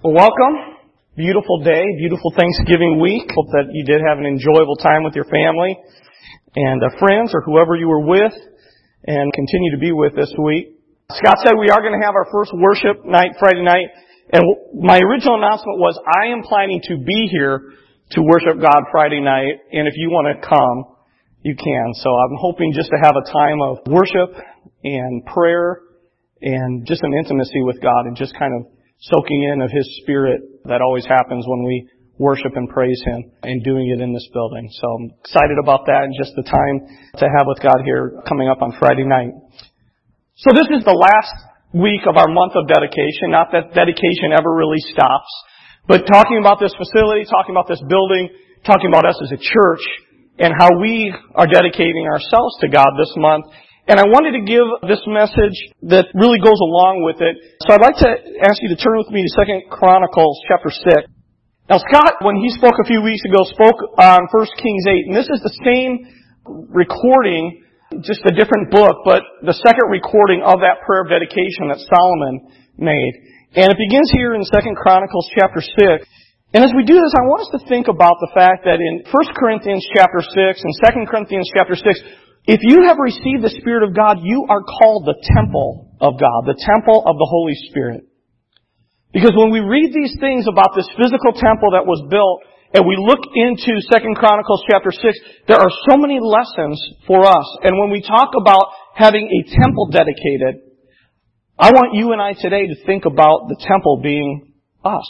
Well, welcome. Beautiful day, beautiful Thanksgiving week. Hope that you did have an enjoyable time with your family and friends or whoever you were with and continue to be with this week. Scott said we are going to have our first worship night Friday night. And my original announcement was I am planning to be here to worship God Friday night. And if you want to come, you can. So I'm hoping just to have a time of worship and prayer and just an intimacy with God and just kind of soaking in of His Spirit that always happens when we worship and praise Him and doing it in this building. So I'm excited about that and just the time to have with God here coming up on Friday night. So this is the last week of our month of dedication. Not that dedication ever really stops, but talking about this facility, talking about this building, talking about us as a church and how we are dedicating ourselves to God this month. And I wanted to give this message that really goes along with it. So I'd like to ask you to turn with me to 2 Chronicles chapter 6. Now Scott, when he spoke a few weeks ago, spoke on 1 Kings 8. And this is the same recording, just a different book, but the second recording of that prayer of dedication that Solomon made. And it begins here in 2 Chronicles chapter 6. And as we do this, I want us to think about the fact that in 1 Corinthians chapter 6 and 2 Corinthians chapter 6, if you have received the Spirit of God, you are called the temple of God, the temple of the Holy Spirit. Because when we read these things about this physical temple that was built, and we look into 2 Chronicles chapter 6, there are so many lessons for us. And when we talk about having a temple dedicated, I want you and I today to think about the temple being us,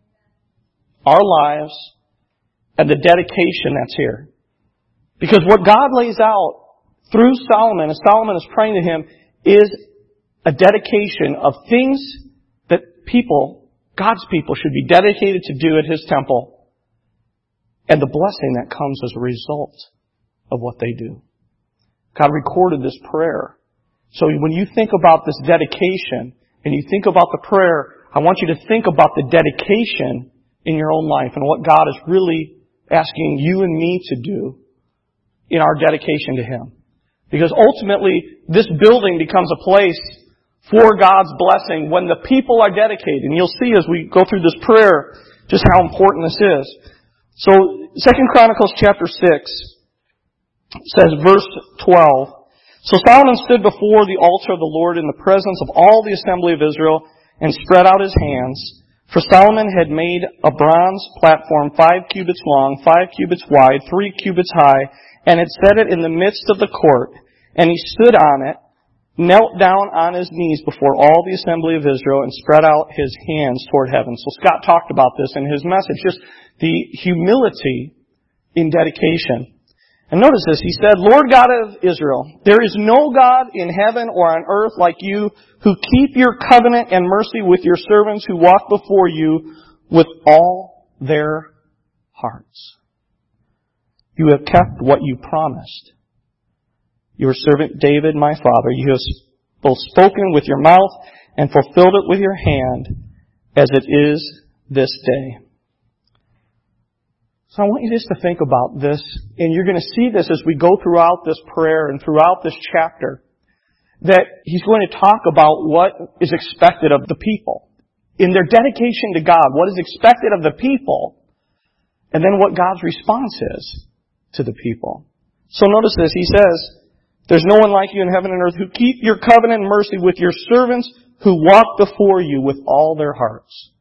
our lives, and the dedication that's here. Because what God lays out through Solomon, as Solomon is praying to Him, is a dedication of things that people, God's people, should be dedicated to do at His temple, and the blessing that comes as a result of what they do. God recorded this prayer. So when you think about this dedication, and you think about the prayer, I want you to think about the dedication in your own life, and what God is really asking you and me to do in our dedication to Him. Because ultimately, this building becomes a place for God's blessing when the people are dedicated. And you'll see as we go through this prayer just how important this is. So, 2 Chronicles chapter 6 says, verse 12, So Solomon stood before the altar of the Lord in the presence of all the assembly of Israel and spread out his hands. For Solomon had made a bronze platform 5 cubits long, 5 cubits wide, 3 cubits high, and had set it in the midst of the court. And he stood on it, knelt down on his knees before all the assembly of Israel, and spread out his hands toward heaven. So Scott talked about this in his message, just the humility in dedication. And notice this, he said, Lord God of Israel, there is no God in heaven or on earth like you, who keep your covenant and mercy with your servants who walk before you with all their hearts. You have kept what you promised. Your servant David, my father, you have both spoken with your mouth and fulfilled it with your hand, as it is this day. So I want you just to think about this, and you're going to see this as we go throughout this prayer and throughout this chapter, that he's going to talk about what is expected of the people. In their dedication to God, what is expected of the people, and then what God's response is to the people. So notice this, he says, there's no one like you in heaven and earth who keep your covenant and mercy with your servants who walk before you with all their hearts.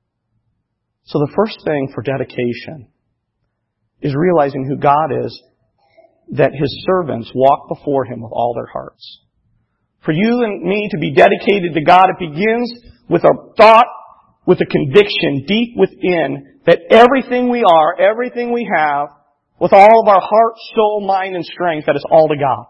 So the first thing for dedication is realizing who God is, that His servants walk before Him with all their hearts. For you and me to be dedicated to God, it begins with a thought, with a conviction deep within that everything we are, everything we have, with all of our heart, soul, mind, and strength, that it's all to God.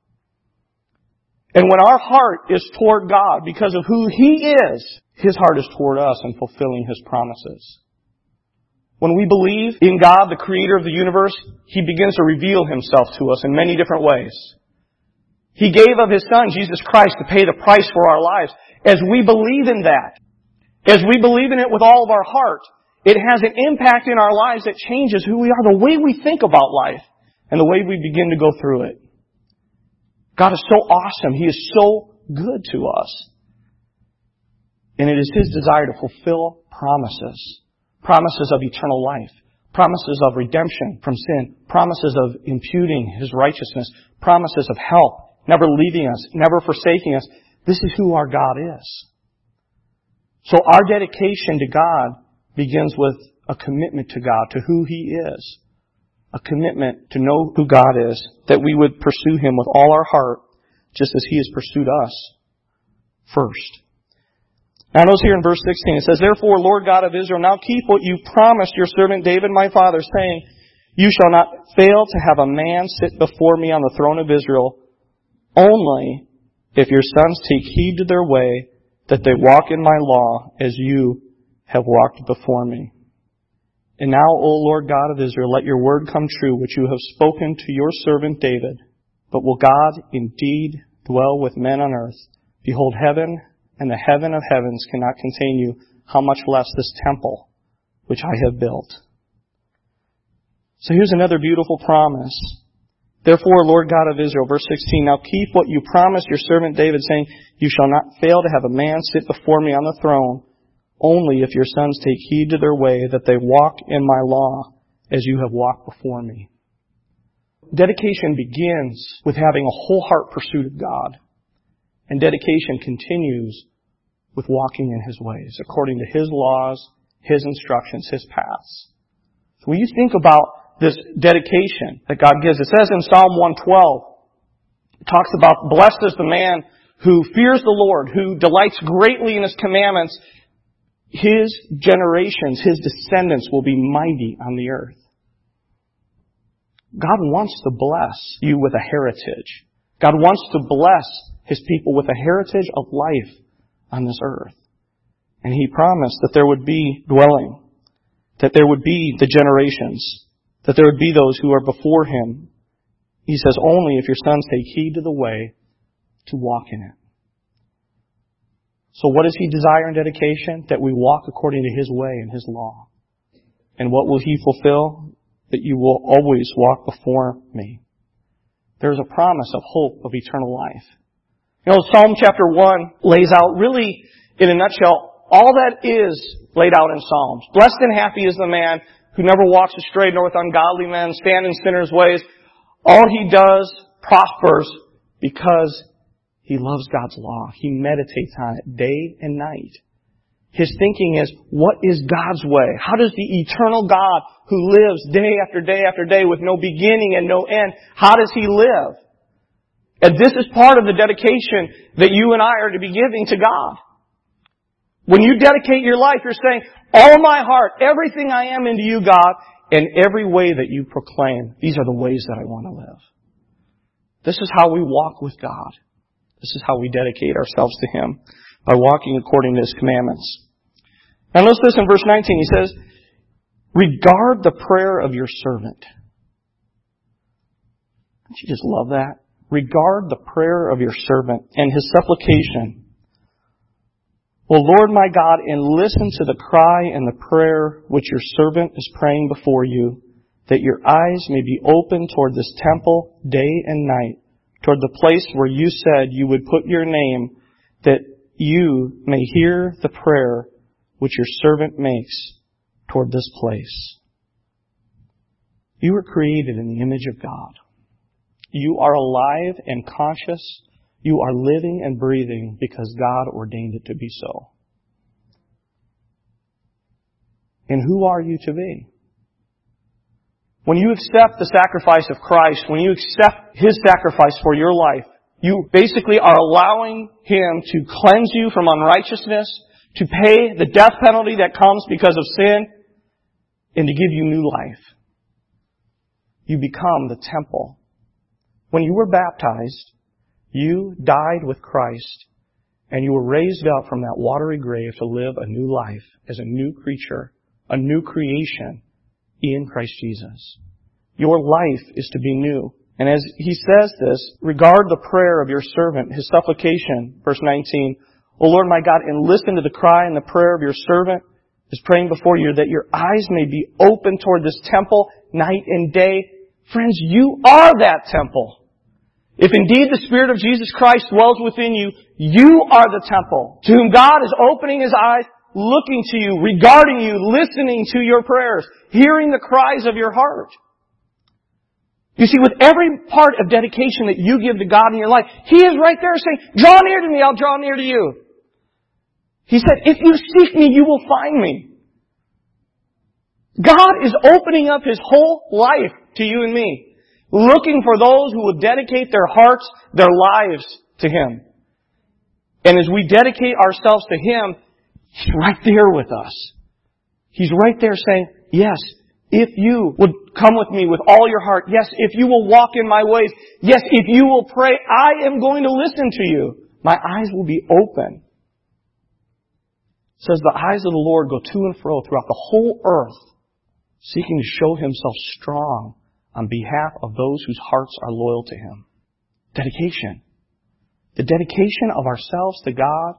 And when our heart is toward God because of who He is, His heart is toward us in fulfilling His promises. When we believe in God, the Creator of the universe, He begins to reveal Himself to us in many different ways. He gave of His Son, Jesus Christ, to pay the price for our lives. As we believe in that, as we believe in it with all of our heart, it has an impact in our lives that changes who we are, the way we think about life, and the way we begin to go through it. God is so awesome. He is so good to us. And it is His desire to fulfill promises. Promises of eternal life. Promises of redemption from sin. Promises of imputing His righteousness. Promises of help. Never leaving us. Never forsaking us. This is who our God is. So our dedication to God begins with a commitment to God, to who He is. A commitment to know who God is. That we would pursue Him with all our heart, just as He has pursued us first. Now notice here in verse 16, it says, Therefore, Lord God of Israel, now keep what you promised your servant David my father, saying, You shall not fail to have a man sit before me on the throne of Israel, only if your sons take heed to their way, that they walk in my law as you have walked before me. And now, O Lord God of Israel, let your word come true, which you have spoken to your servant David. But will God indeed dwell with men on earth? Behold, heaven and the heaven of heavens cannot contain you, how much less this temple which I have built. So here's another beautiful promise. Therefore, Lord God of Israel, verse 16, Now keep what you promised your servant David, saying, You shall not fail to have a man sit before me on the throne, only if your sons take heed to their way, that they walk in my law as you have walked before me. Dedication begins with having a whole heart pursuit of God. And dedication continues with walking in His ways, according to His laws, His instructions, His paths. So when you think about this dedication that God gives, it says in Psalm 112, it talks about, Blessed is the man who fears the Lord, who delights greatly in His commandments. His generations, His descendants will be mighty on the earth. God wants to bless you with a heritage. God wants to bless His people with a heritage of life on this earth. And He promised that there would be dwelling, that there would be the generations, that there would be those who are before Him. He says, only if your sons take heed to the way to walk in it. So what does He desire in dedication? That we walk according to His way and His law. And what will He fulfill? That you will always walk before me. There's a promise of hope of eternal life. You know, Psalm chapter 1 lays out really, in a nutshell, all that is laid out in Psalms. Blessed and happy is the man who never walks astray nor with ungodly men stand in sinners' ways. All he does prospers because he loves God's law. He meditates on it day and night. His thinking is, what is God's way? How does the eternal God who lives day after day after day with no beginning and no end, how does He live? And this is part of the dedication that you and I are to be giving to God. When you dedicate your life, you're saying, all my heart, everything I am into you, God, and every way that you proclaim, these are the ways that I want to live. This is how we walk with God. This is how we dedicate ourselves to Him, by walking according to His commandments. Now notice this in verse 19. He says, regard the prayer of your servant. Don't you just love that? Regard the prayer of your servant and his supplication. O Lord my God, and listen to the cry and the prayer which your servant is praying before you, that your eyes may be open toward this temple day and night, toward the place where you said you would put your name, that you may hear the prayer which your servant makes toward this place. You were created in the image of God. You are alive and conscious. You are living and breathing because God ordained it to be so. And who are you to be? When you accept the sacrifice of Christ, when you accept His sacrifice for your life, you basically are allowing Him to cleanse you from unrighteousness, to pay the death penalty that comes because of sin, and to give you new life. You become the temple. When you were baptized, you died with Christ, and you were raised up from that watery grave to live a new life as a new creature, a new creation in Christ Jesus. Your life is to be new. And as he says this, regard the prayer of your servant, his supplication, verse 19, O Lord my God, and listen to the cry and the prayer of your servant is praying before you, that your eyes may be open toward this temple night and day. Friends, you are that temple. If indeed the Spirit of Jesus Christ dwells within you, you are the temple, to whom God is opening His eyes, looking to you, regarding you, listening to your prayers, hearing the cries of your heart. You see, with every part of dedication that you give to God in your life, He is right there saying, draw near to me, I'll draw near to you. He said, if you seek me, you will find me. God is opening up His whole life to you and me, looking for those who will dedicate their hearts, their lives to Him. And as we dedicate ourselves to Him, He's right there with us. He's right there saying, yes, if you would come with me with all your heart, yes, if you will walk in my ways, yes, if you will pray, I am going to listen to you. My eyes will be open. It says the eyes of the Lord go to and fro throughout the whole earth, seeking to show Himself strong on behalf of those whose hearts are loyal to Him. Dedication. The dedication of ourselves to God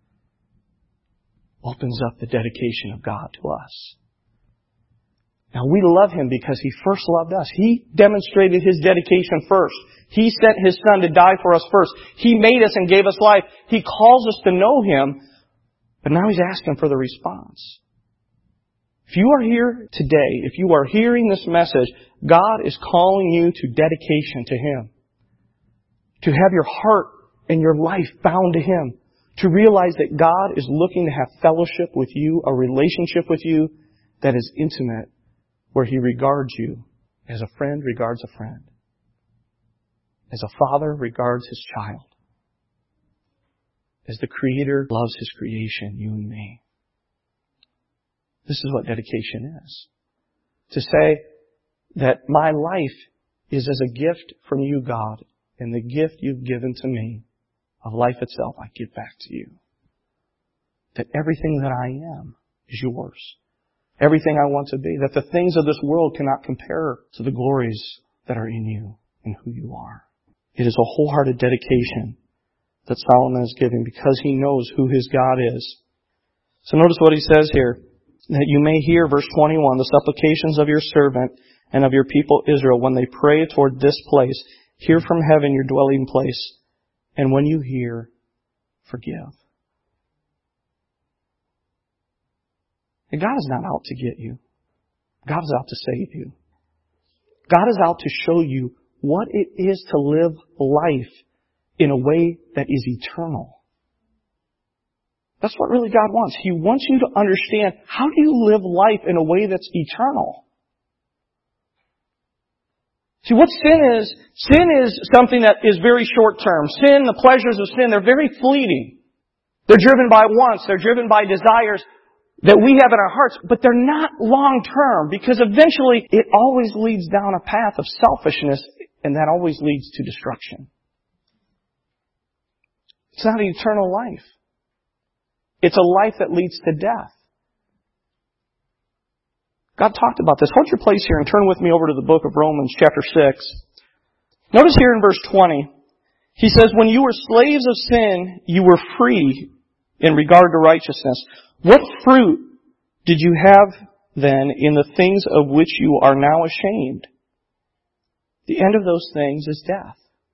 opens up the dedication of God to us. Now we love Him because He first loved us. He demonstrated His dedication first. He sent His Son to die for us first. He made us and gave us life. He calls us to know Him, but now He's asking for the response. If you are here today, if you are hearing this message, God is calling you to dedication to Him. To have your heart and your life bound to Him. To realize that God is looking to have fellowship with you, a relationship with you that is intimate, where He regards you as a friend regards a friend. As a father regards his child. As the Creator loves His creation, you and me. This is what dedication is. To say that my life is as a gift from you, God, and the gift you've given to me of life itself, I give back to you. That everything that I am is yours. Everything I want to be. That the things of this world cannot compare to the glories that are in you and who you are. It is a wholehearted dedication that Solomon is giving because he knows who his God is. So notice what he says here. That you may hear, verse 21, the supplications of your servant and of your people Israel when they pray toward this place. Hear from heaven your dwelling place. And when you hear, forgive. And God is not out to get you. God is out to save you. God is out to show you what it is to live life in a way that is eternal. That's what really God wants. He wants you to understand, how do you live life in a way that's eternal? See, what sin is something that is very short term. Sin, the pleasures of sin, they're very fleeting. They're driven by wants, they're driven by desires that we have in our hearts, but they're not long term, because eventually it always leads down a path of selfishness, and that always leads to destruction. It's not an eternal life. It's a life that leads to death. God talked about this. Hold your place here and turn with me over to the book of Romans chapter 6. Notice here in verse 20, he says, when you were slaves of sin, you were free in regard to righteousness. What fruit did you have then in the things of which you are now ashamed? The end of those things is death.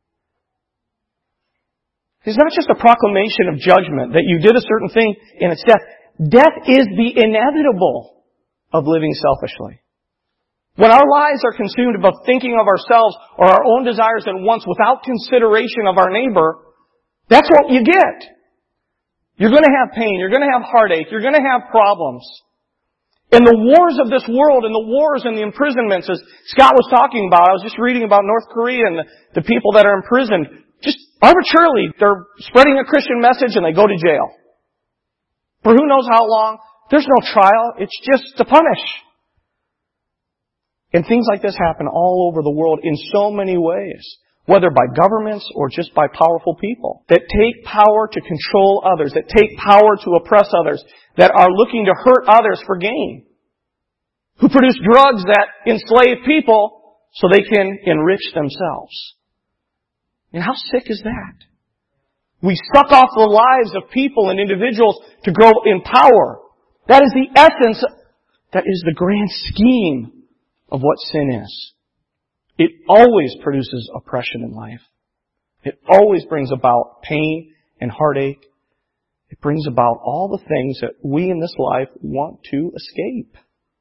It's not just a proclamation of judgment that you did a certain thing and it's death. Death is the inevitable of living selfishly. When our lives are consumed about thinking of ourselves or our own desires and wants without consideration of our neighbor, that's what you get. You're going to have pain. You're going to have heartache. You're going to have problems. And the wars of this world and the wars and the imprisonments, as Scott was talking about, I was just reading about North Korea and the people that are imprisoned. Just arbitrarily, they're spreading a Christian message and they go to jail. For who knows how long. There's no trial. It's just to punish. And things like this happen all over the world in so many ways. Whether by governments or just by powerful people. That take power to control others. That take power to oppress others. That are looking to hurt others for gain. Who produce drugs that enslave people so they can enrich themselves. And how sick is that? We suck off the lives of people and individuals to grow in power. That is the essence, that is the grand scheme of what sin is. It always produces oppression in life. It always brings about pain and heartache. It brings about all the things that we in this life want to escape.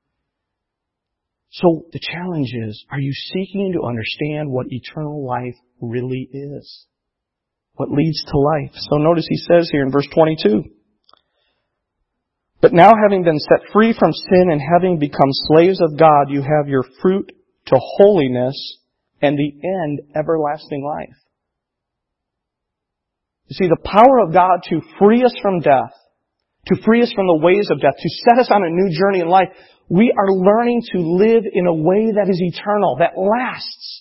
So the challenge is, are you seeking to understand what eternal life really is? What leads to life? So notice he says here in verse 22, "But now having been set free from sin and having become slaves of God, you have your fruit to holiness and the end everlasting life." You see, the power of God to free us from death, to free us from the ways of death, to set us on a new journey in life, we are learning to live in a way that is eternal, that lasts.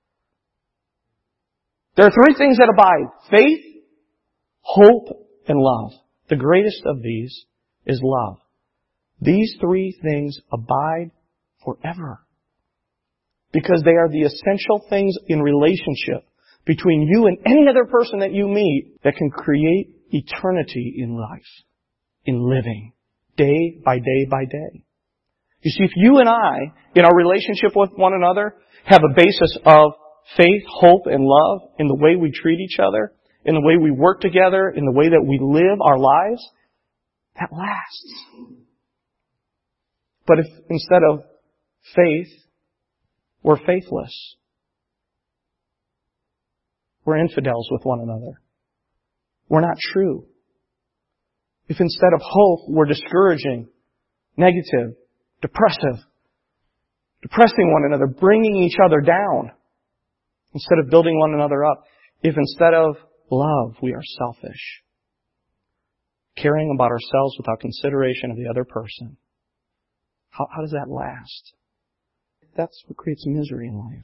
There are three things that abide: faith, hope, and love. The greatest of these is love. These three things abide forever, because they are the essential things in relationship between you and any other person that you meet that can create eternity in life, in living, day by day by day. You see, if you and I, in our relationship with one another, have a basis of faith, hope, and love in the way we treat each other, in the way we work together, in the way that we live our lives, that lasts. But if instead of faith, we're faithless, we're infidels with one another, we're not true. If instead of hope, we're discouraging, negative, depressing one another, bringing each other down, instead of building one another up. If instead of love, we are selfish, caring about ourselves without consideration of the other person, how does that last? That's what creates misery in life.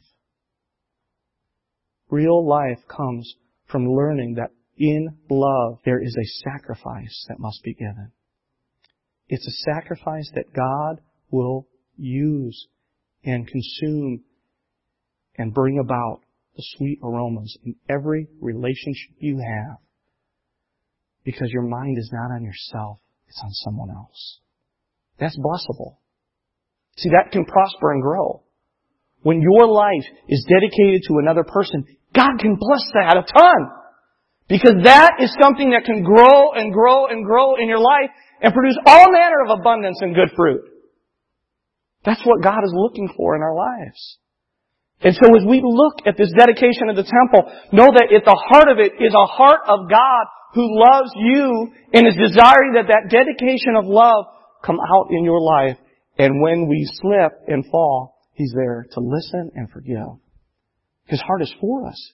Real life comes from learning that in love there is a sacrifice that must be given. It's a sacrifice that God will use and consume and bring about the sweet aromas in every relationship you have, because your mind is not on yourself, it's on someone else. That's blessable. See, that can prosper and grow. When your life is dedicated to another person, God can bless that a ton. Because that is something that can grow and grow and grow in your life and produce all manner of abundance and good fruit. That's what God is looking for in our lives. And so as we look at this dedication of the temple, know that at the heart of it is a heart of God who loves you and is desiring that that dedication of love come out in your life. And when we slip and fall, He's there to listen and forgive. His heart is for us.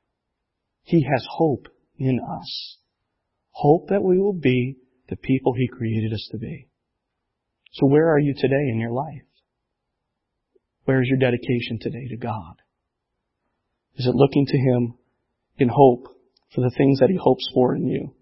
He has hope in us. Hope that we will be the people He created us to be. So where are you today in your life? Where is your dedication today to God? Is it looking to Him in hope for the things that He hopes for in you?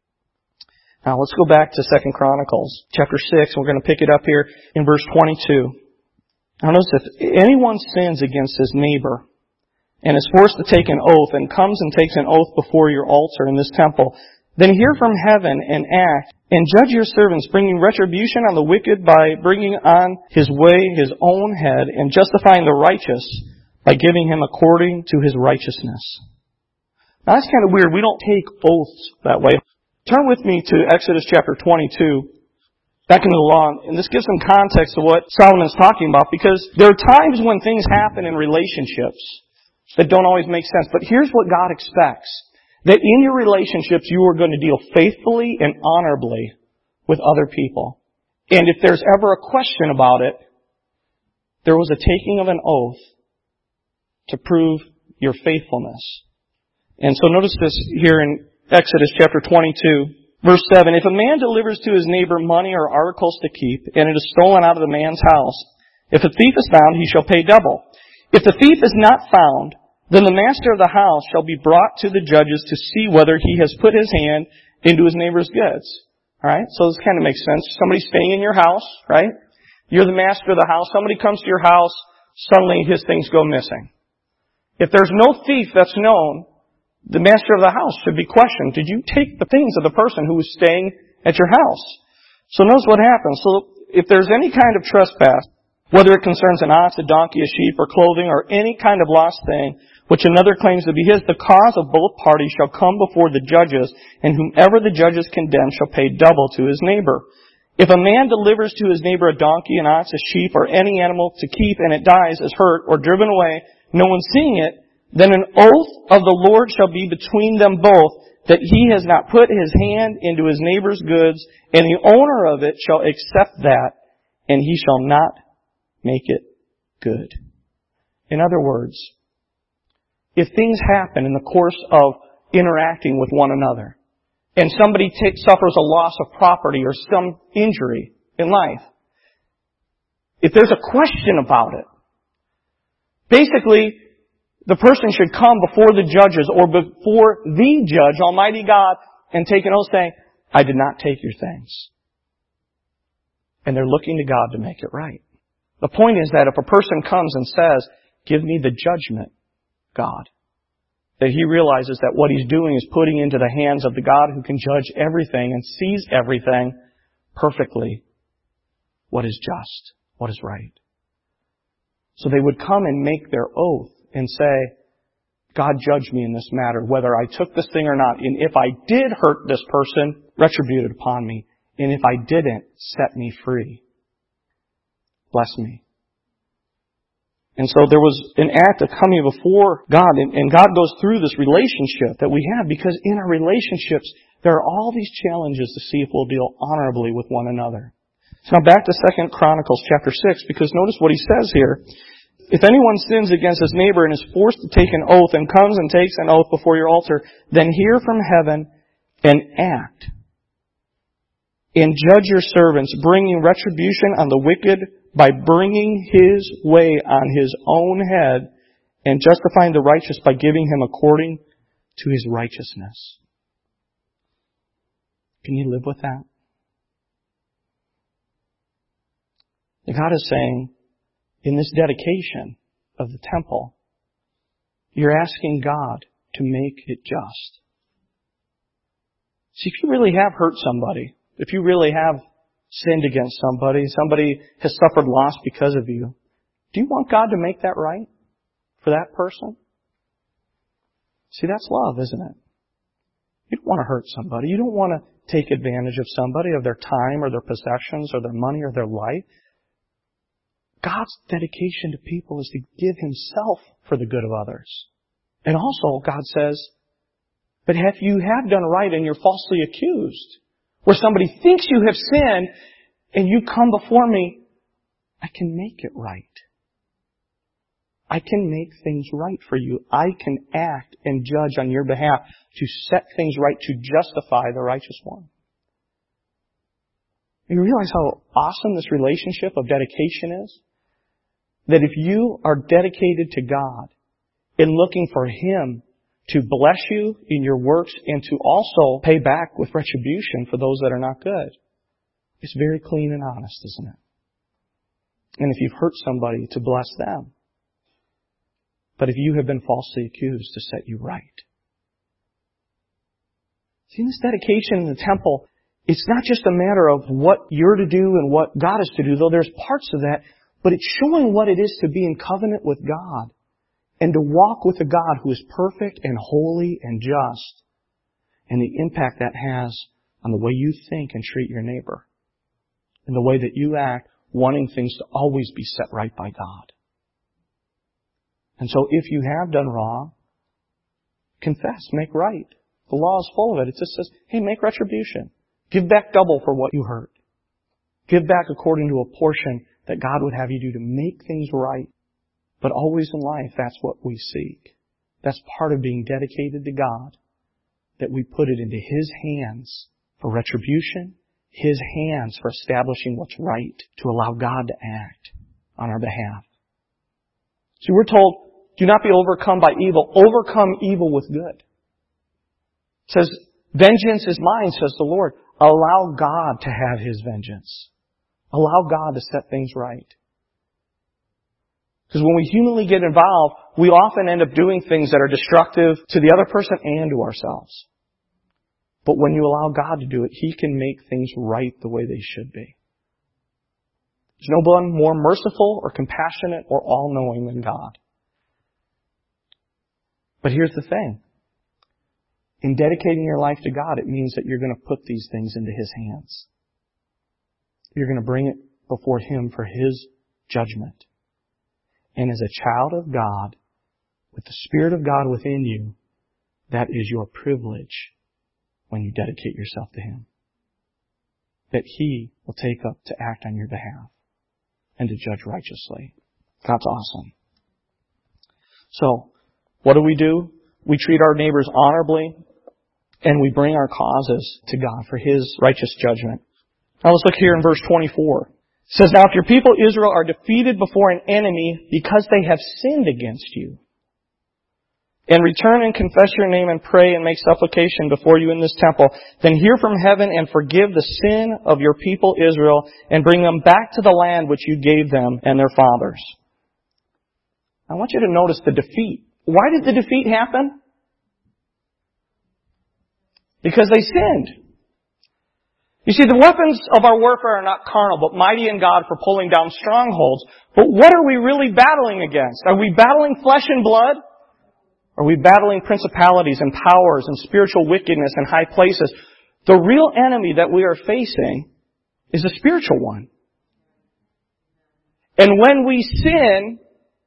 Now let's go back to 2 Chronicles chapter 6. We're going to pick it up here in verse 22. Now notice, if anyone sins against his neighbor and is forced to take an oath and comes and takes an oath before your altar in this temple, then hear from heaven and act and judge your servants, bringing retribution on the wicked by bringing on his way his own head and justifying the righteous by giving him according to his righteousness. Now that's kind of weird. We don't take oaths that way. Turn with me to Exodus chapter 22. Back into the law, and this gives some context to what Solomon's talking about, because there are times when things happen in relationships that don't always make sense. But here's what God expects. That in your relationships you are going to deal faithfully and honorably with other people. And if there's ever a question about it, there was a taking of an oath to prove your faithfulness. And so notice this here in Exodus chapter 22. Verse 7, if a man delivers to his neighbor money or articles to keep, and it is stolen out of the man's house, if a thief is found, he shall pay double. If the thief is not found, then the master of the house shall be brought to the judges to see whether he has put his hand into his neighbor's goods. Alright, so this kind of makes sense. Somebody's staying in your house, right? You're the master of the house. Somebody comes to your house, suddenly his things go missing. If there's no thief that's known, the master of the house should be questioned. Did you take the things of the person who was staying at your house? So notice what happens. So if there's any kind of trespass, whether it concerns an ox, a donkey, a sheep, or clothing, or any kind of lost thing, which another claims to be his, the cause of both parties shall come before the judges, and whomever the judges condemn shall pay double to his neighbor. If a man delivers to his neighbor a donkey, an ox, a sheep, or any animal to keep, and it dies, is hurt, or driven away, no one seeing it, then an oath of the Lord shall be between them both, that he has not put his hand into his neighbor's goods, and the owner of it shall accept that, and he shall not make it good. In other words, if things happen in the course of interacting with one another, and somebody suffers a loss of property or some injury in life, if there's a question about it, basically, the person should come before the judges or before the judge, Almighty God, and take an oath saying, I did not take your things. And they're looking to God to make it right. The point is that if a person comes and says, give me the judgment, God, that he realizes that what he's doing is putting into the hands of the God who can judge everything and sees everything perfectly what is just, what is right. So they would come and make their oath and say, God, judge me in this matter, whether I took this thing or not. And if I did hurt this person, retribute it upon me. And if I didn't, set me free. Bless me. And so there was an act of coming before God, and God goes through this relationship that we have, because in our relationships, there are all these challenges to see if we'll deal honorably with one another. So now back to 2 Chronicles chapter 6, because notice what he says here. If anyone sins against his neighbor and is forced to take an oath and comes and takes an oath before your altar, then hear from heaven and act. And judge your servants, bringing retribution on the wicked by bringing his way on his own head, and justifying the righteous by giving him according to his righteousness. Can you live with that? God is saying, in this dedication of the temple, you're asking God to make it just. See, if you really have hurt somebody, if you really have sinned against somebody has suffered loss because of you, do you want God to make that right for that person? See, that's love, isn't it? You don't want to hurt somebody. You don't want to take advantage of somebody, of their time or their possessions or their money or their life. God's dedication to people is to give Himself for the good of others. And also, God says, but if you have done right and you're falsely accused, where somebody thinks you have sinned and you come before me, I can make it right. I can make things right for you. I can act and judge on your behalf to set things right, to justify the righteous one. You realize how awesome this relationship of dedication is? That if you are dedicated to God and looking for Him to bless you in your works and to also pay back with retribution for those that are not good, it's very clean and honest, isn't it? And if you've hurt somebody, to bless them. But if you have been falsely accused, to set you right. See, in this dedication in the temple, it's not just a matter of what you're to do and what God is to do, though there's parts of that, but it's showing what it is to be in covenant with God and to walk with a God who is perfect and holy and just, and the impact that has on the way you think and treat your neighbor, and the way that you act, wanting things to always be set right by God. And so if you have done wrong, confess, make right. The law is full of it. It just says, hey, make retribution. Give back double for what you hurt. Give back according to a portion that God would have you do to make things right. But always in life, that's what we seek. That's part of being dedicated to God, that we put it into His hands for retribution, His hands for establishing what's right, to allow God to act on our behalf. See, we're told, do not be overcome by evil. Overcome evil with good. It says, vengeance is mine, says the Lord. Allow God to have His vengeance. Allow God to set things right. Because when we humanly get involved, we often end up doing things that are destructive to the other person and to ourselves. But when you allow God to do it, He can make things right the way they should be. There's no one more merciful or compassionate or all-knowing than God. But here's the thing. In dedicating your life to God, it means that you're going to put these things into His hands. You're going to bring it before Him for His judgment. And as a child of God, with the Spirit of God within you, that is your privilege when you dedicate yourself to Him. That He will take up to act on your behalf and to judge righteously. God's awesome. So, what do? We treat our neighbors honorably, and we bring our causes to God for His righteous judgment. Now let's look here in verse 24. It says, "Now if your people Israel are defeated before an enemy because they have sinned against you, and return and confess your name and pray and make supplication before you in this temple, then hear from heaven and forgive the sin of your people Israel and bring them back to the land which you gave them and their fathers." I want you to notice the defeat. Why did the defeat happen? Because they sinned. You see, the weapons of our warfare are not carnal, but mighty in God for pulling down strongholds. But what are we really battling against? Are we battling flesh and blood? Are we battling principalities and powers and spiritual wickedness in high places? The real enemy that we are facing is a spiritual one. And when we sin,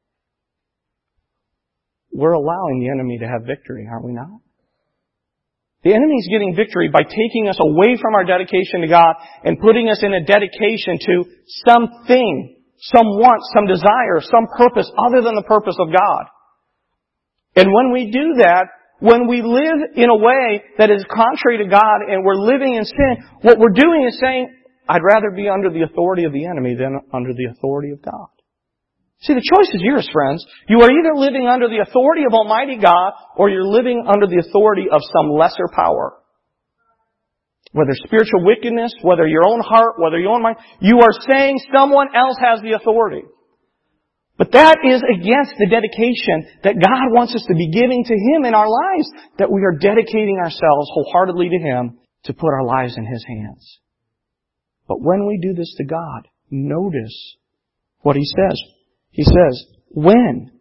we're allowing the enemy to have victory, aren't we not? The enemy is getting victory by taking us away from our dedication to God and putting us in a dedication to something, some want, some desire, some purpose other than the purpose of God. And when we do that, when we live in a way that is contrary to God and we're living in sin, what we're doing is saying, I'd rather be under the authority of the enemy than under the authority of God. See, the choice is yours, friends. You are either living under the authority of Almighty God or you're living under the authority of some lesser power. Whether spiritual wickedness, whether your own heart, whether your own mind, you are saying someone else has the authority. But that is against the dedication that God wants us to be giving to Him in our lives, that we are dedicating ourselves wholeheartedly to Him to put our lives in His hands. But when we do this to God, notice what He says. He says, when?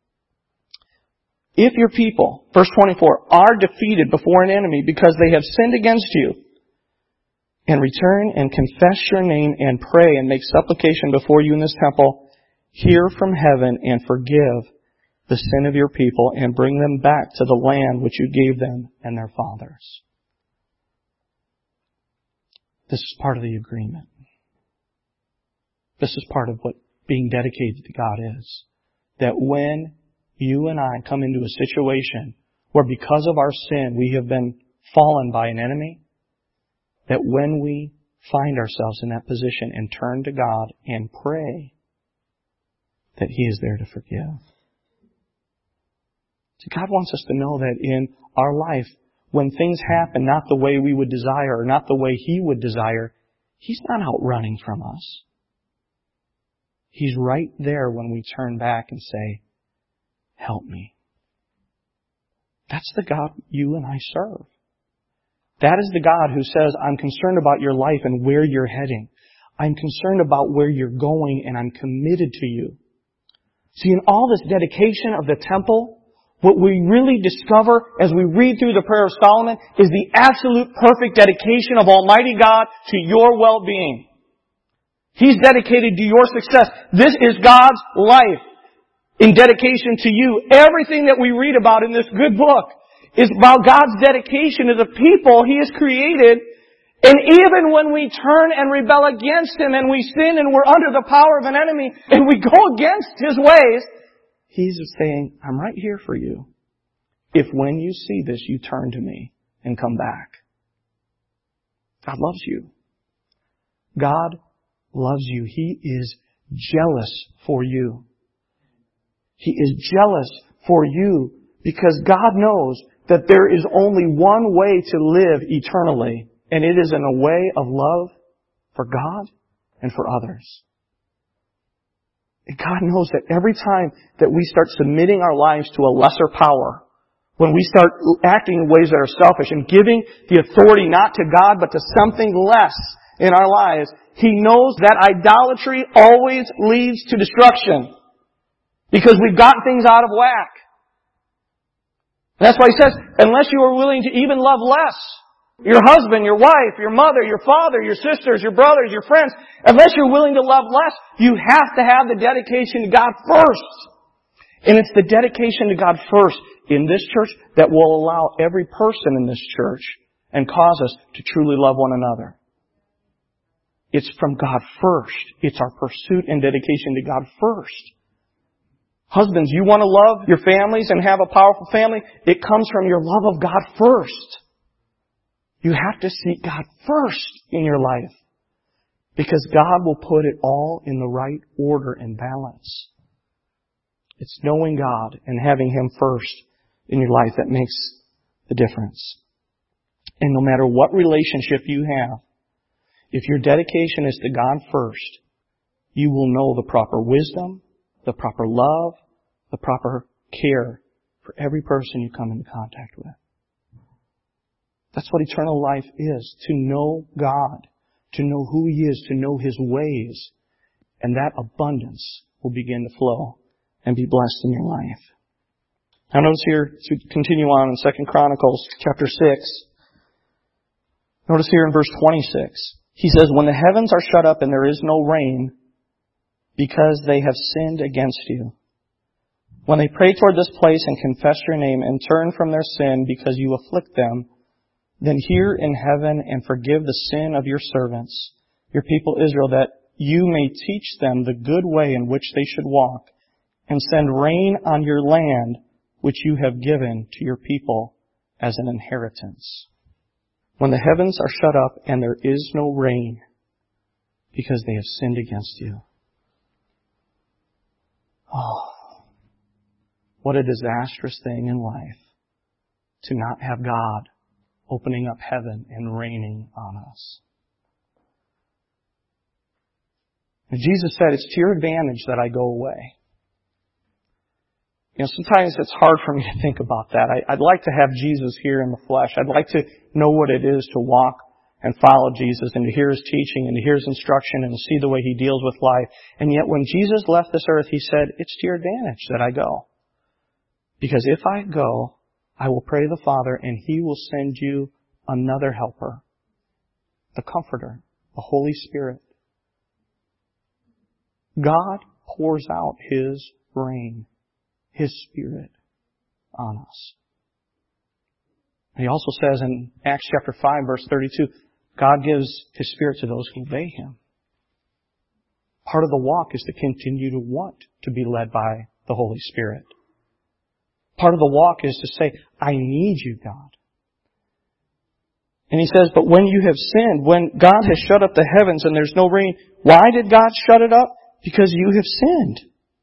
If your people, verse 24, are defeated before an enemy because they have sinned against you, and return and confess your name and pray and make supplication before you in this temple, hear from heaven and forgive the sin of your people and bring them back to the land which you gave them and their fathers. This is part of the agreement. This is part of what being dedicated to God is. That when you and I come into a situation where because of our sin we have been fallen by an enemy, that when we find ourselves in that position and turn to God and pray, that He is there to forgive. See, God wants us to know that in our life, when things happen not the way we would desire or not the way He would desire, He's not out running from us. He's right there when we turn back and say, help me. That's the God you and I serve. That is the God who says, I'm concerned about your life and where you're heading. I'm concerned about where you're going and I'm committed to you. See, in all this dedication of the temple, what we really discover as we read through the Prayer of Solomon is the absolute perfect dedication of Almighty God to your well-being. He's dedicated to your success. This is God's life in dedication to you. Everything that we read about in this good book is about God's dedication to the people He has created. And even when we turn and rebel against Him and we sin and we're under the power of an enemy and we go against His ways, He's saying, I'm right here for you. If when you see this, you turn to me and come back. God loves you. God loves you. He is jealous for you. He is jealous for you because God knows that there is only one way to live eternally, and it is in a way of love for God and for others. And God knows that every time that we start submitting our lives to a lesser power, when we start acting in ways that are selfish and giving the authority not to God but to something less in our lives, He knows that idolatry always leads to destruction. Because we've gotten things out of whack. That's why He says, unless you are willing to even love less, your husband, your wife, your mother, your father, your sisters, your brothers, your friends, unless you're willing to love less, you have to have the dedication to God first. And it's the dedication to God first in this church that will allow every person in this church and cause us to truly love one another. It's from God first. It's our pursuit and dedication to God first. Husbands, you want to love your families and have a powerful family? It comes from your love of God first. You have to seek God first in your life. Because God will put it all in the right order and balance. It's knowing God and having Him first in your life that makes the difference. And no matter what relationship you have, if your dedication is to God first, you will know the proper wisdom, the proper love, the proper care for every person you come into contact with. That's what eternal life is, to know God, to know who He is, to know His ways. And that abundance will begin to flow and be blessed in your life. Now notice here, as we continue on in 2 Chronicles chapter 6, notice here in verse 26, he says, when the heavens are shut up and there is no rain, because they have sinned against you. When they pray toward this place and confess your name and turn from their sin because you afflict them, then hear in heaven and forgive the sin of your servants, your people Israel, that you may teach them the good way in which they should walk, and send rain on your land, which you have given to your people as an inheritance. When the heavens are shut up and there is no rain, because they have sinned against you. Oh, what a disastrous thing in life to not have God opening up heaven and raining on us. And Jesus said, it's to your advantage that I go away. You know, sometimes it's hard for me to think about that. I'd like to have Jesus here in the flesh. I'd like to know what it is to walk and follow Jesus and to hear His teaching and to hear His instruction and to see the way He deals with life. And yet when Jesus left this earth, He said, it's to your advantage that I go. Because if I go, I will pray the Father and He will send you another helper, the Comforter, the Holy Spirit. God pours out His rain, His Spirit on us. He also says in Acts chapter 5 verse 32, God gives His Spirit to those who obey Him. Part of the walk is to continue to want to be led by the Holy Spirit. Part of the walk is to say, I need you, God. And he says, but when you have sinned, when God has shut up the heavens and there's no rain, why did God shut it up? Because you have sinned.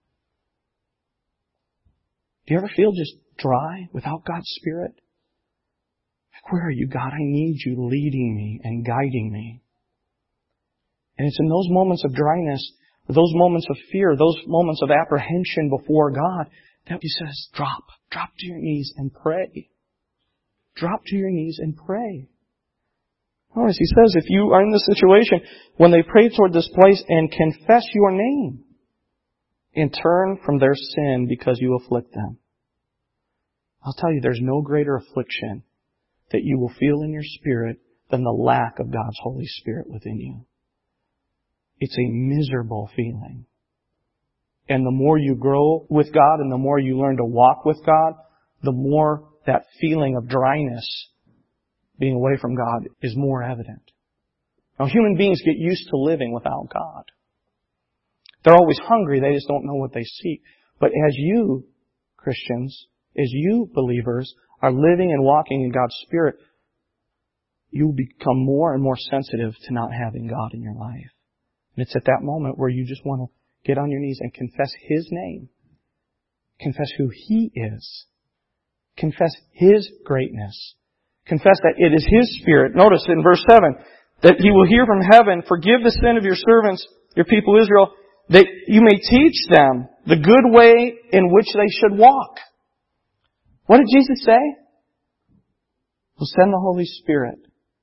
Do you ever feel just dry without God's Spirit? Like, where are you, God? I need you leading me and guiding me. And it's in those moments of dryness, those moments of fear, those moments of apprehension before God, that He says, drop to your knees and pray. Drop to your knees and pray. Notice He says, if you are in this situation, when they pray toward this place and confess your name and turn from their sin because you afflict them. I'll tell you, there's no greater affliction that you will feel in your spirit than the lack of God's Holy Spirit within you. It's a miserable feeling. And the more you grow with God and the more you learn to walk with God, the more that feeling of dryness, being away from God, is more evident. Now, human beings get used to living without God. They're always hungry, they just don't know what they seek. But as you, Christians, as you believers, are living and walking in God's Spirit, you become more and more sensitive to not having God in your life. And it's at that moment where you just want to get on your knees and confess His name. Confess who He is. Confess His greatness. Confess that it is His Spirit. Notice in verse 7, that He will hear from heaven, forgive the sin of your servants, your people Israel, that you may teach them the good way in which they should walk. What did Jesus say? He'll send the Holy Spirit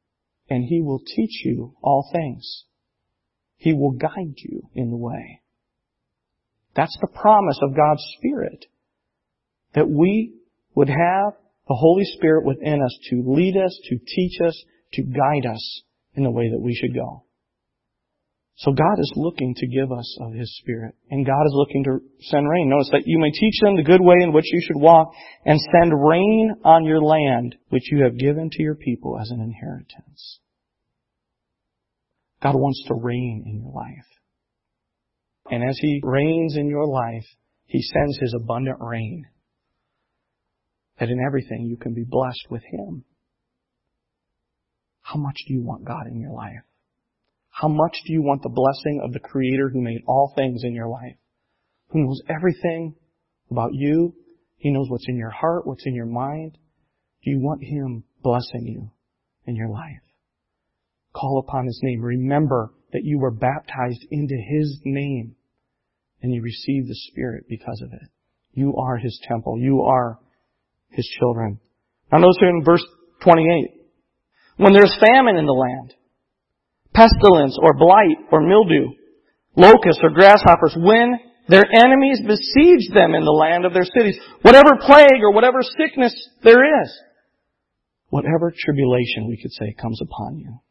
and He will teach you all things. He will guide you in the way. That's the promise of God's Spirit. That we would have the Holy Spirit within us to lead us, to teach us, to guide us in the way that we should go. So God is looking to give us of His Spirit. And God is looking to send rain. Notice that you may teach them the good way in which you should walk, and send rain on your land, which you have given to your people as an inheritance. God wants to reign in your life. And as He reigns in your life, He sends His abundant rain. That in everything you can be blessed with Him. How much do you want God in your life? How much do you want the blessing of the Creator who made all things in your life? Who knows everything about you? He knows what's in your heart, what's in your mind. Do you want Him blessing you in your life? Call upon His name. Remember that you were baptized into His name and you received the Spirit because of it. You are His temple. You are His children. Now notice here in verse 28. When there's famine in the land, pestilence or blight or mildew, locusts or grasshoppers, when their enemies besiege them in the land of their cities, whatever plague or whatever sickness there is, whatever tribulation, we could say, comes upon you.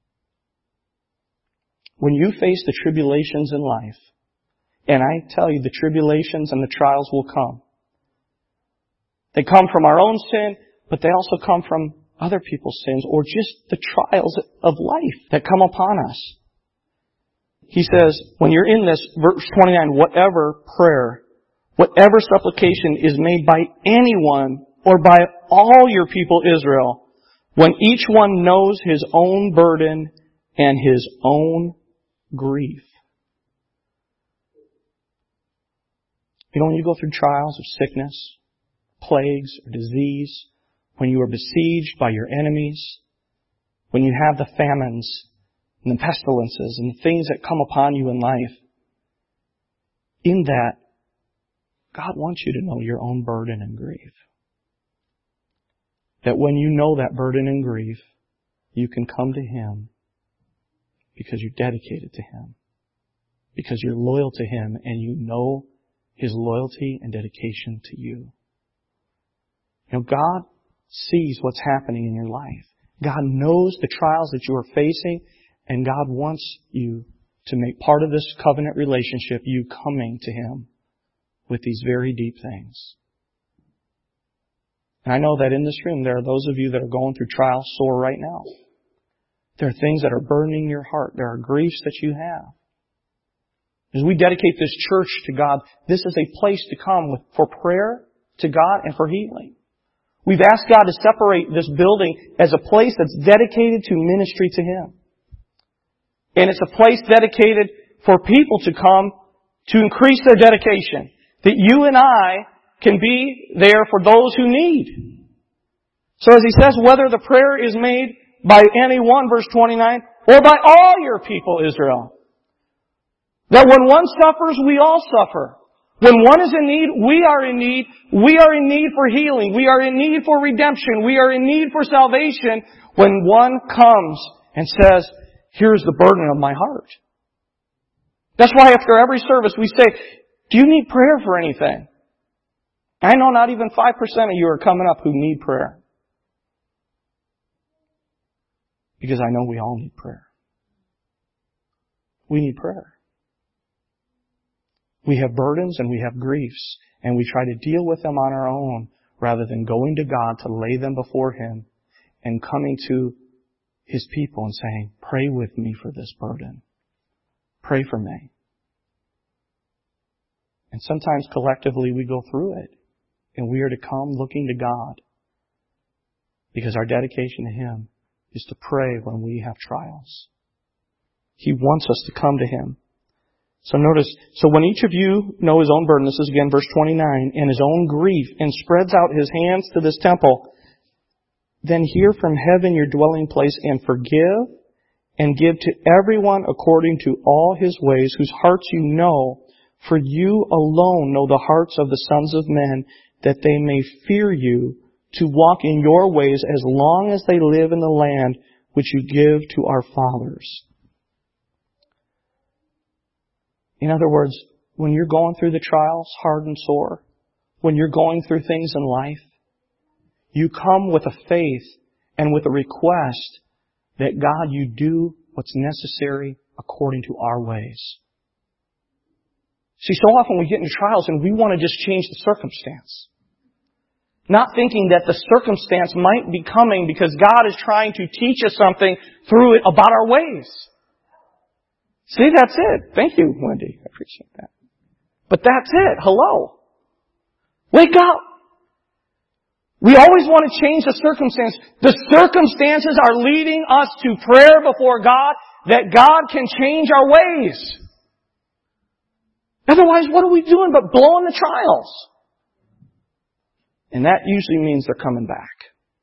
When you face the tribulations in life, and I tell you the tribulations and the trials will come. They come from our own sin, but they also come from other people's sins, or just the trials of life that come upon us. He says, when you're in this, verse 29, whatever prayer, whatever supplication is made by anyone or by all your people Israel, when each one knows his own burden and his own grief. You know, when you go through trials of sickness, plagues, or disease, when you are besieged by your enemies, when you have the famines and the pestilences and the things that come upon you in life, in that, God wants you to know your own burden and grief. That when you know that burden and grief, you can come to Him because you're dedicated to Him. Because you're loyal to Him and you know His loyalty and dedication to you. You know, God sees what's happening in your life. God knows the trials that you are facing, and God wants you to make part of this covenant relationship, you coming to Him with these very deep things. And I know that in this room there are those of you that are going through trials sore right now. There are things that are burdening your heart. There are griefs that you have. As we dedicate this church to God, this is a place to come for prayer to God and for healing. We've asked God to separate this building as a place that's dedicated to ministry to Him. And it's a place dedicated for people to come to increase their dedication. That you and I can be there for those who need. So as he says, whether the prayer is made by anyone, verse 29, or by all your people, Israel. That when one suffers, we all suffer. When one is in need, we are in need. We are in need for healing. We are in need for redemption. We are in need for salvation. When one comes and says, here's the burden of my heart. That's why after every service we say, do you need prayer for anything? I know not even 5% of you are coming up who need prayer. Because I know we all need prayer. We need prayer. We have burdens and we have griefs, and we try to deal with them on our own rather than going to God to lay them before Him and coming to His people and saying, pray with me for this burden. Pray for me. And sometimes collectively we go through it, and we are to come looking to God because our dedication to Him is to pray when we have trials. He wants us to come to Him. So notice, so when each of you know his own burden, this is again verse 29, and his own grief, and spreads out his hands to this temple, then hear from heaven your dwelling place, and forgive, and give to everyone according to all his ways, whose hearts you know, for you alone know the hearts of the sons of men, that they may fear you, to walk in your ways as long as they live in the land which you give to our fathers. In other words, when you're going through the trials, hard and sore, when you're going through things in life, you come with a faith and with a request that God, you do what's necessary according to our ways. See, so often we get into trials and we want to just change the circumstance. Not thinking that the circumstance might be coming because God is trying to teach us something through it about our ways. See, that's it. Thank you, Wendy. I appreciate that. But that's it. Hello. Wake up. We always want to change the circumstance. The circumstances are leading us to prayer before God that God can change our ways. Otherwise, what are we doing but blowing the trials? And that usually means they're coming back.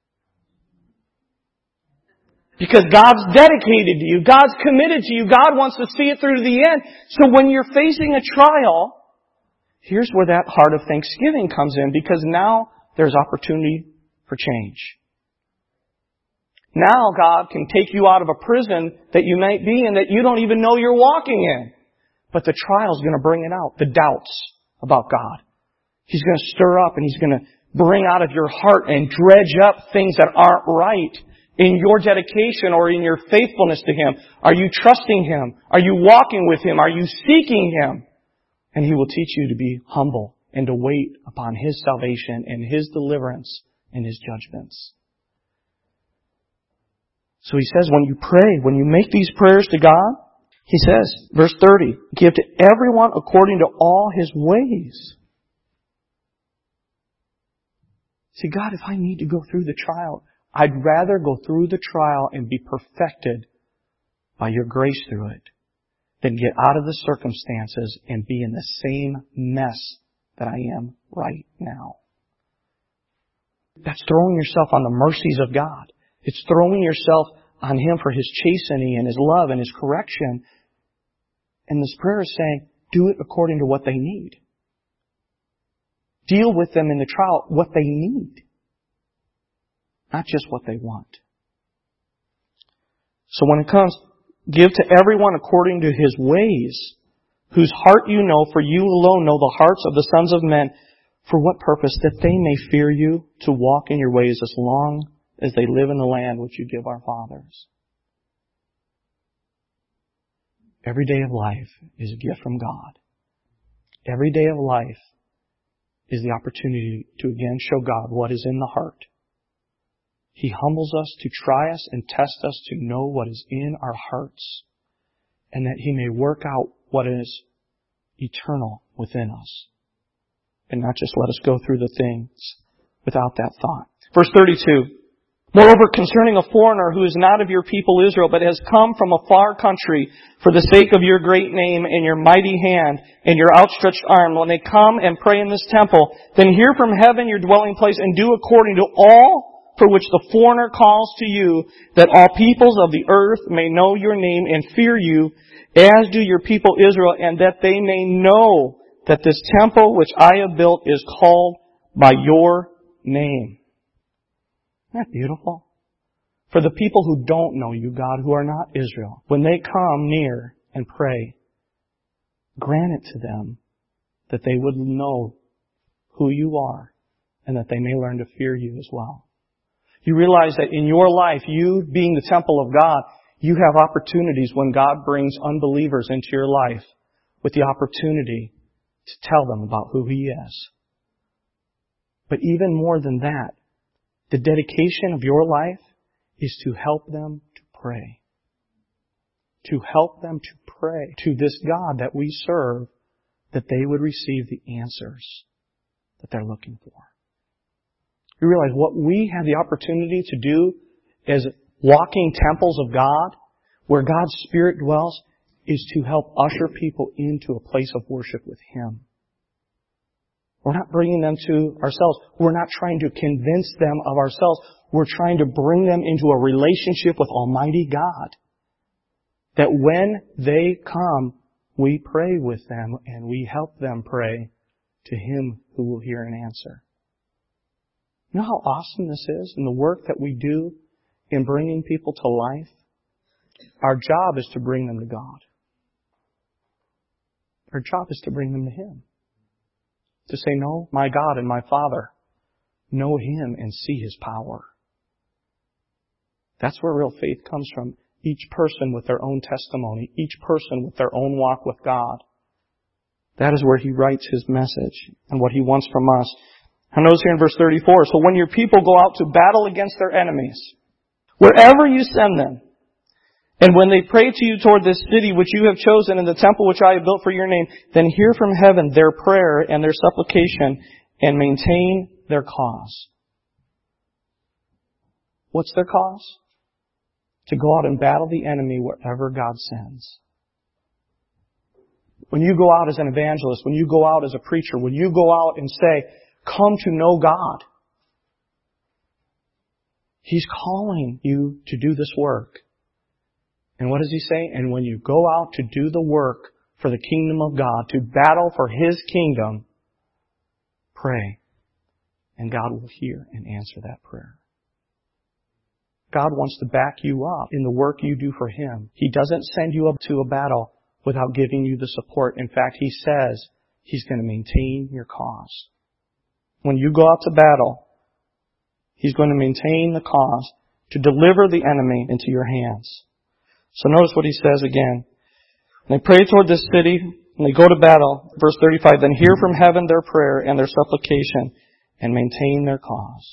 Because God's dedicated to you. God's committed to you. God wants to see it through to the end. So when you're facing a trial, here's where that heart of thanksgiving comes in. Because now there's opportunity for change. Now God can take you out of a prison that you might be in that you don't even know you're walking in. But the trial's going to bring it out. The doubts about God. He's going to stir up and He's going to bring out of your heart and dredge up things that aren't right in your dedication or in your faithfulness to Him. Are you trusting Him? Are you walking with Him? Are you seeking Him? And He will teach you to be humble and to wait upon His salvation and His deliverance and His judgments. So He says when you pray, when you make these prayers to God, He says, verse 30, give to everyone according to all his ways. See, God, if I need to go through the trial, I'd rather go through the trial and be perfected by Your grace through it than get out of the circumstances and be in the same mess that I am right now. That's throwing yourself on the mercies of God. It's throwing yourself on Him for His chastening and His love and His correction. And this prayer is saying, do it according to what they need. Deal with them in the trial what they need. Not just what they want. So when it comes, give to everyone according to his ways, whose heart you know, for you alone know the hearts of the sons of men. For what purpose? That they may fear you, to walk in your ways as long as they live in the land which you give our fathers. Every day of life is a gift from God. Every day of life is the opportunity to again show God what is in the heart. He humbles us to try us and test us to know what is in our hearts, and that He may work out what is eternal within us, and not just let us go through the things without that thought. Verse 32. Moreover, concerning a foreigner who is not of your people Israel, but has come from a far country for the sake of your great name and your mighty hand and your outstretched arm, when they come and pray in this temple, then hear from heaven your dwelling place and do according to all for which the foreigner calls to you, that all peoples of the earth may know your name and fear you, as do your people Israel, and that they may know that this temple which I have built is called by your name. Isn't that beautiful? For the people who don't know you, God, who are not Israel, when they come near and pray, grant it to them that they would know who you are and that they may learn to fear you as well. You realize that in your life, you being the temple of God, you have opportunities when God brings unbelievers into your life with the opportunity to tell them about who He is. But even more than that, the dedication of your life is to help them to pray. To help them to pray to this God that we serve, that they would receive the answers that they're looking for. You realize what we have the opportunity to do as walking temples of God, where God's Spirit dwells, is to help usher people into a place of worship with Him. We're not bringing them to ourselves. We're not trying to convince them of ourselves. We're trying to bring them into a relationship with Almighty God. That when they come, we pray with them and we help them pray to Him who will hear and answer. You know how awesome this is in the work that we do in bringing people to life, our job is to bring them to God. Our job is to bring them to Him. To say, no, my God and my Father, know Him and see His power. That's where real faith comes from. Each person with their own testimony. Each person with their own walk with God. That is where He writes His message and what He wants from us. And notice here in verse 34, so when your people go out to battle against their enemies, wherever you send them, and when they pray to you toward this city which you have chosen and the temple which I have built for your name, then hear from heaven their prayer and their supplication and maintain their cause. What's their cause? To go out and battle the enemy wherever God sends. When you go out as an evangelist, when you go out as a preacher, when you go out and say, come to know God, He's calling you to do this work. And what does He say? And when you go out to do the work for the kingdom of God, to battle for His kingdom, pray. And God will hear and answer that prayer. God wants to back you up in the work you do for Him. He doesn't send you up to a battle without giving you the support. In fact, He says He's going to maintain your cause. When you go out to battle, He's going to maintain the cause to deliver the enemy into your hands. So notice what He says again. When they pray toward this city, and they go to battle, verse 35, then hear from heaven their prayer and their supplication and maintain their cause.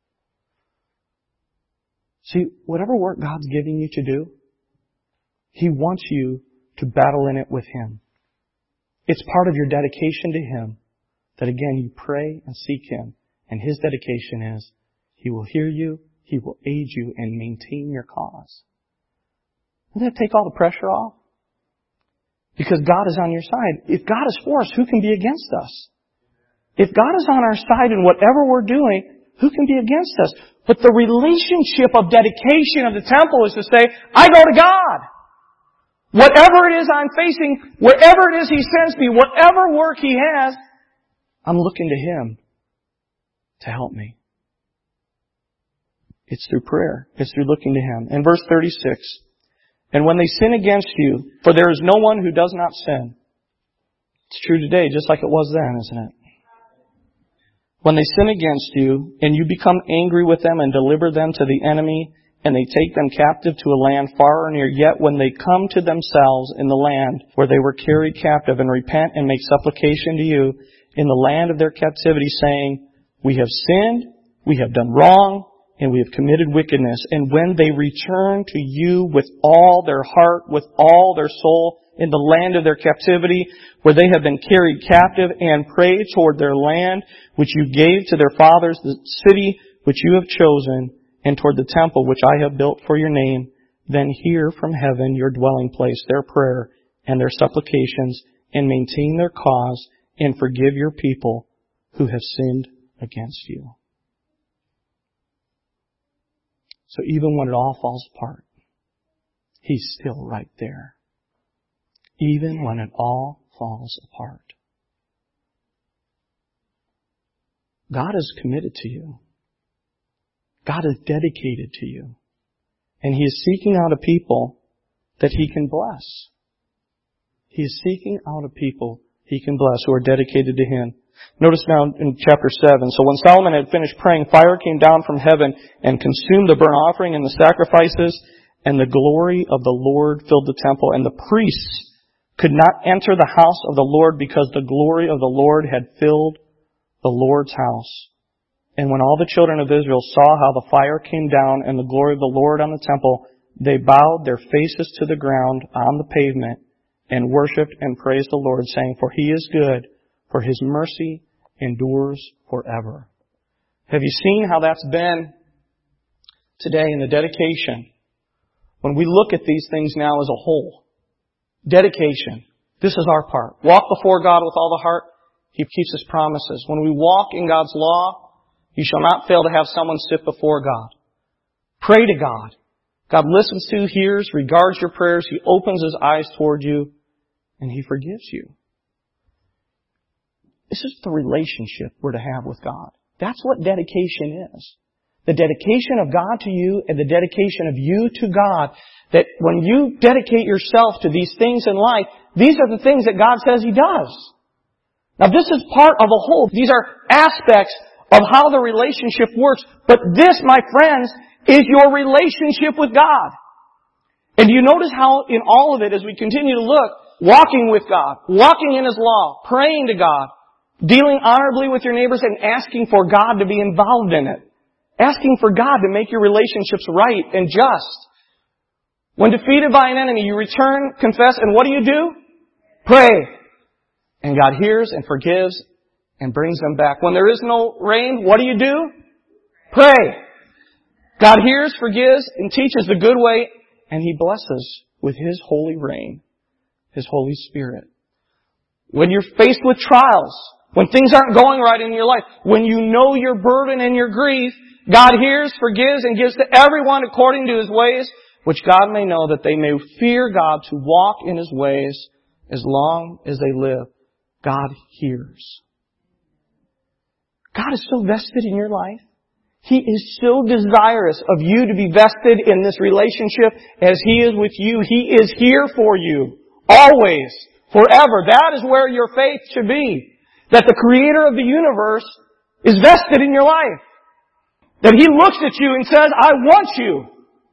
See, whatever work God's giving you to do, He wants you to battle in it with Him. It's part of your dedication to Him that again you pray and seek Him. And His dedication is He will hear you, He will aid you, and maintain your cause. Doesn't that take all the pressure off? Because God is on your side. If God is for us, who can be against us? If God is on our side in whatever we're doing, who can be against us? But the relationship of dedication of the temple is to say, I go to God. Whatever it is I'm facing, wherever it is He sends me, whatever work He has, I'm looking to Him to help me. It's through prayer. It's through looking to Him. In verse 36, and when they sin against you, for there is no one who does not sin. It's true today, just like it was then, isn't it? When they sin against you, and you become angry with them and deliver them to the enemy, and they take them captive to a land far or near, yet when they come to themselves in the land where they were carried captive and repent and make supplication to you in the land of their captivity, saying, we have sinned, we have done wrong, and we have committed wickedness. And when they return to you with all their heart, with all their soul, in the land of their captivity, where they have been carried captive, and pray toward their land, which you gave to their fathers, the city which you have chosen, and toward the temple which I have built for your name, then hear from heaven your dwelling place, their prayer and their supplications, and maintain their cause, and forgive your people who have sinned against you. So even when it all falls apart, He's still right there. Even when it all falls apart. God is committed to you. God is dedicated to you. And He is seeking out a people that He can bless. He is seeking out a people He can bless who are dedicated to Him. Notice now in chapter 7, so when Solomon had finished praying, fire came down from heaven and consumed the burnt offering and the sacrifices, and the glory of the Lord filled the temple, and the priests could not enter the house of the Lord because the glory of the Lord had filled the Lord's house. And when all the children of Israel saw how the fire came down and the glory of the Lord on the temple, they bowed their faces to the ground on the pavement and worshipped and praised the Lord, saying, for He is good, for His mercy endures forever. Have you seen how that's been today in the dedication? When we look at these things now as a whole, dedication, this is our part. Walk before God with all the heart. He keeps His promises. When we walk in God's law, you shall not fail to have someone sit before God. Pray to God. God listens to, hears, regards your prayers. He opens His eyes toward you, and He forgives you. This is the relationship we're to have with God. That's what dedication is. the dedication of God to you and the dedication of you to God, that when you dedicate yourself to these things in life, these are the things that God says He does. Now this is part of a whole. These are aspects of how the relationship works. But this, my friends, is your relationship with God. And you notice how in all of it, as we continue to look, walking with God, walking in His law, praying to God, dealing honorably with your neighbors and asking for God to be involved in it. Asking for God to make your relationships right and just. When defeated by an enemy, you return, confess, and what do? Pray. And God hears and forgives and brings them back. When there is no rain, what do? Pray. God hears, forgives, and teaches the good way, and He blesses with His holy rain, His Holy Spirit. When you're faced with trials, when things aren't going right in your life, when you know your burden and your grief, God hears, forgives, and gives to everyone according to His ways, which God may know that they may fear God to walk in His ways as long as they live. God hears. God is still vested in your life. He is still desirous of you to be vested in this relationship as He is with you. He is here for you. Always. Forever. That is where your faith should be. That the Creator of the universe is vested in your life. That He looks at you and says, I want you.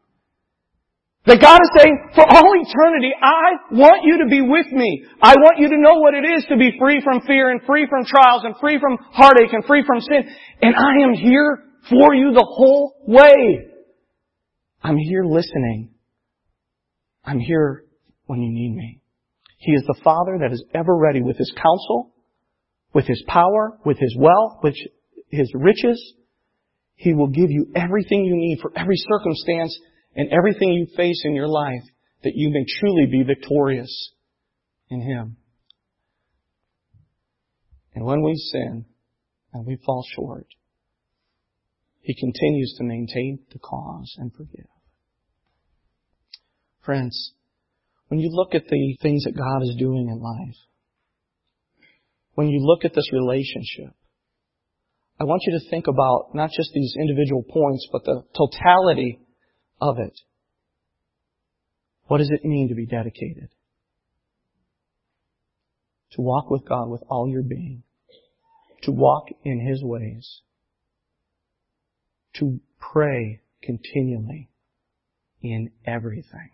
That God is saying, for all eternity, I want you to be with me. I want you to know what it is to be free from fear and free from trials and free from heartache and free from sin. And I am here for you the whole way. I'm here listening. I'm here when you need me. He is the Father that is ever ready with His counsel, with His power, with His wealth, with His riches. He will give you everything you need for every circumstance and everything you face in your life, that you may truly be victorious in Him. And when we sin and we fall short, He continues to maintain the cause and forgive. Friends, when you look at the things that God is doing in life, when you look at this relationship, I want you to think about not just these individual points, but the totality of it. What does it mean to be dedicated? To walk with God with all your being. To walk in His ways. To pray continually in everything.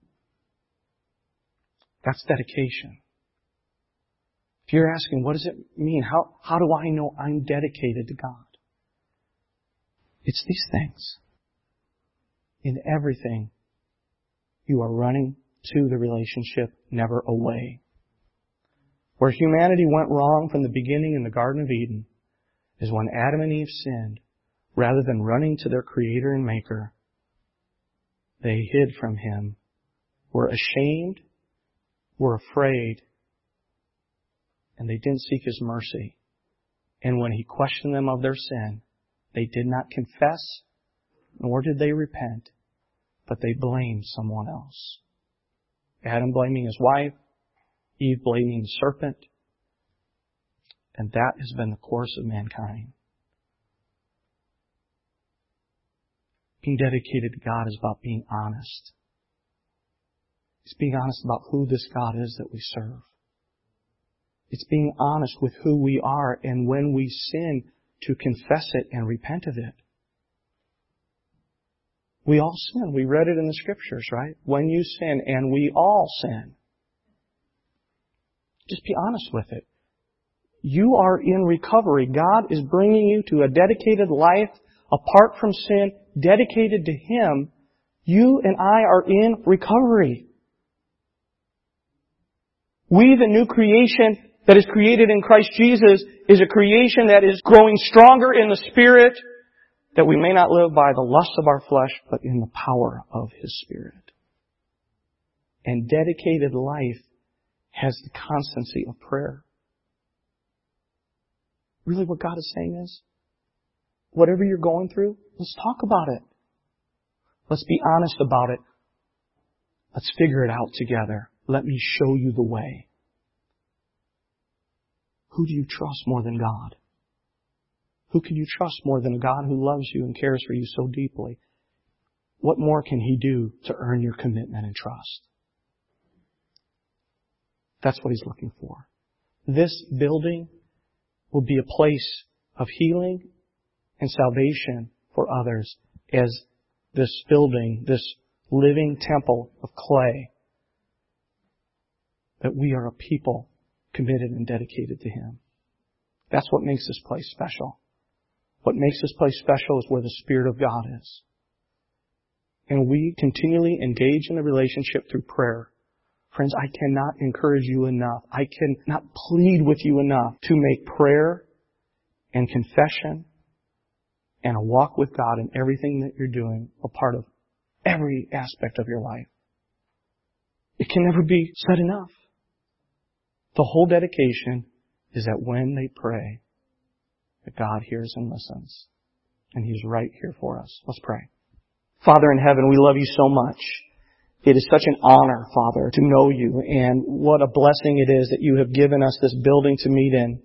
That's dedication. If you're asking, what does it mean? How do I know I'm dedicated to God? It's these things. In everything, you are running to the relationship, never away. Where humanity went wrong from the beginning in the Garden of Eden is when Adam and Eve sinned. Rather than running to their Creator and Maker, they hid from Him, were ashamed, were afraid, and they didn't seek His mercy. And when He questioned them of their sin, they did not confess, nor did they repent, but they blamed someone else. Adam blaming his wife, Eve blaming the serpent, and that has been the course of mankind. Being dedicated to God is about being honest. It's being honest about who this God is that we serve. It's being honest with who we are, and when we sin, to confess it and repent of it. We all sin. We read it in the Scriptures, right? When you sin, and we all sin. Just be honest with it. You are in recovery. God is bringing you to a dedicated life apart from sin, dedicated to Him. You and I are in recovery. We, the new creation that is created in Christ Jesus, is a creation that is growing stronger in the Spirit, that we may not live by the lust of our flesh, but in the power of His Spirit. And dedicated life has the constancy of prayer. Really what God is saying is, whatever you're going through, let's talk about it. Let's be honest about it. Let's figure it out together. Let me show you the way. Who do you trust more than God? Who can you trust more than a God who loves you and cares for you so deeply? What more can He do to earn your commitment and trust? That's what He's looking for. This building will be a place of healing and salvation for others as this building, this living temple of clay, that we are a people committed and dedicated to Him. That's what makes this place special. What makes this place special is where the Spirit of God is. And we continually engage in the relationship through prayer. Friends, I cannot encourage you enough. I cannot plead with you enough to make prayer and confession and a walk with God in everything that you're doing a part of every aspect of your life. It can never be said enough. The whole dedication is that when they pray, that God hears and listens. And He's right here for us. Let's pray. Father in heaven, we love You so much. It is such an honor, Father, to know You, and what a blessing it is that You have given us this building to meet in.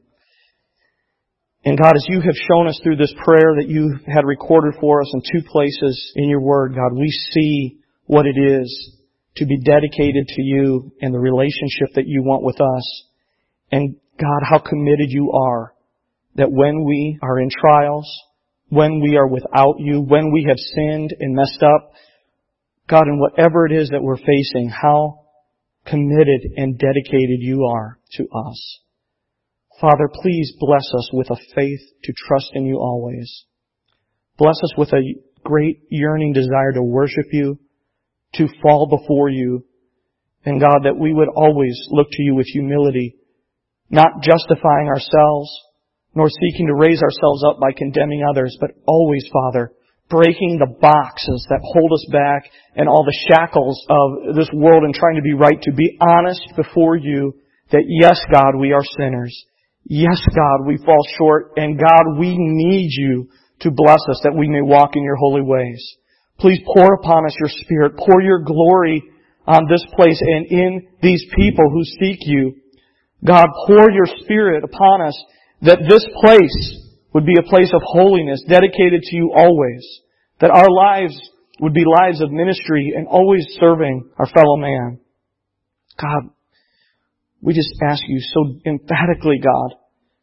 And God, as You have shown us through this prayer that You had recorded for us in 2 places in Your Word, God, we see what it is to be dedicated to You and the relationship that You want with us. And God, how committed You are that when we are in trials, when we are without You, when we have sinned and messed up, God, in whatever it is that we're facing, how committed and dedicated You are to us. Father, please bless us with a faith to trust in You always. Bless us with a great yearning desire to worship You, to fall before You. And God, that we would always look to You with humility, not justifying ourselves, nor seeking to raise ourselves up by condemning others, but always, Father, breaking the boxes that hold us back and all the shackles of this world and trying to be right, to be honest before You that yes, God, we are sinners. Yes, God, we fall short. And God, we need You to bless us that we may walk in Your holy ways. Please pour upon us Your Spirit. Pour Your glory on this place and in these people who seek You. God, pour Your Spirit upon us that this place would be a place of holiness, dedicated to You always. That our lives would be lives of ministry and always serving our fellow man. God, we just ask You so emphatically, God,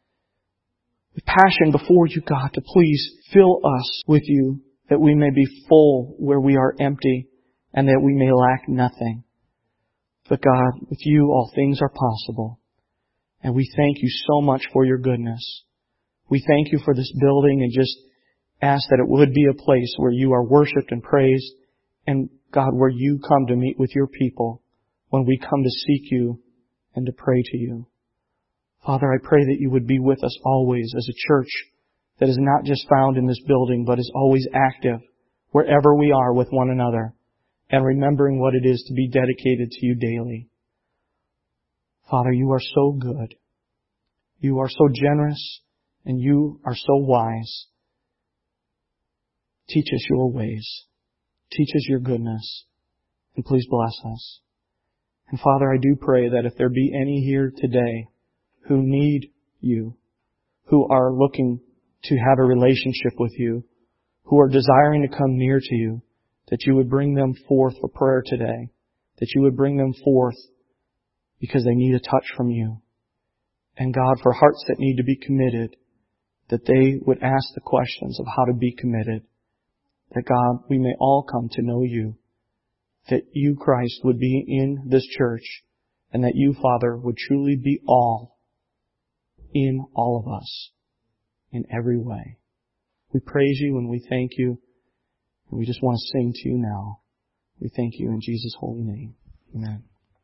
with passion before You, God, to please fill us with You, that we may be full where we are empty and that we may lack nothing. But God, with You all things are possible. And we thank You so much for Your goodness. We thank You for this building and just ask that it would be a place where You are worshiped and praised. And God, where You come to meet with Your people when we come to seek You and to pray to You. Father, I pray that You would be with us always as a church that is not just found in this building, but is always active wherever we are with one another and remembering what it is to be dedicated to You daily. Father, You are so good. You are so generous and You are so wise. Teach us Your ways. Teach us Your goodness. And please bless us. And Father, I do pray that if there be any here today who need You, who are looking to have a relationship with You, who are desiring to come near to You, that You would bring them forth for prayer today, that You would bring them forth because they need a touch from You. And God, for hearts that need to be committed, that they would ask the questions of how to be committed, that God, we may all come to know You, that You, Christ, would be in this church, and that You, Father, would truly be all in all of us, in every way. We praise You and we thank You, and we just want to sing to You now. We thank You in Jesus' holy name. Amen.